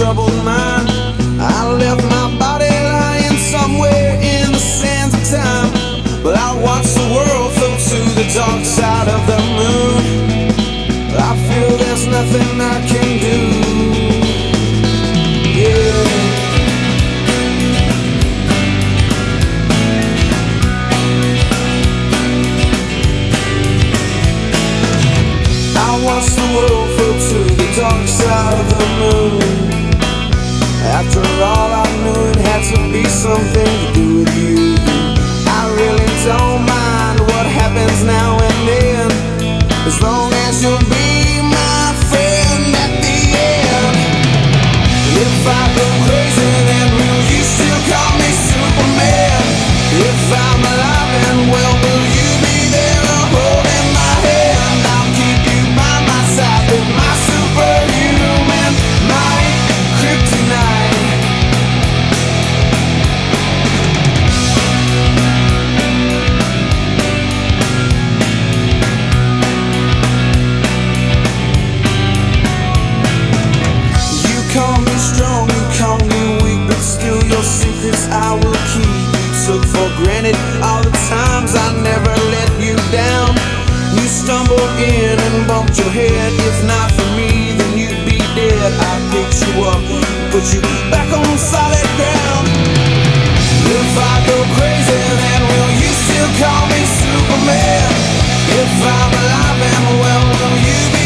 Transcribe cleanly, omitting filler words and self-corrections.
troubled mind. I left my body lying somewhere in the sands of time, but I watched the world float to the dark side of the moon. I feel there's nothing I can do. Yeah. I watched the world float to the dark side of the moon. After all, I knew it had to be something to do with you. I really don't mind what happens now and then, as long as you'll be my friend at the end. If I go crazy, then will you still call me Superman? If I'm alive and well, will you be there holding my hand? I'll keep you by my side with my superhuman might, kryptonite. You call me strong, you call me weak, but still your secrets I will keep. You took for granted all the times I never let you down. You stumbled in and bumped your head. If not for me, then you'd be dead. I picked you up, put you back on solid ground. If I go crazy, then will you still call me Superman? If I'm alive and well, will you be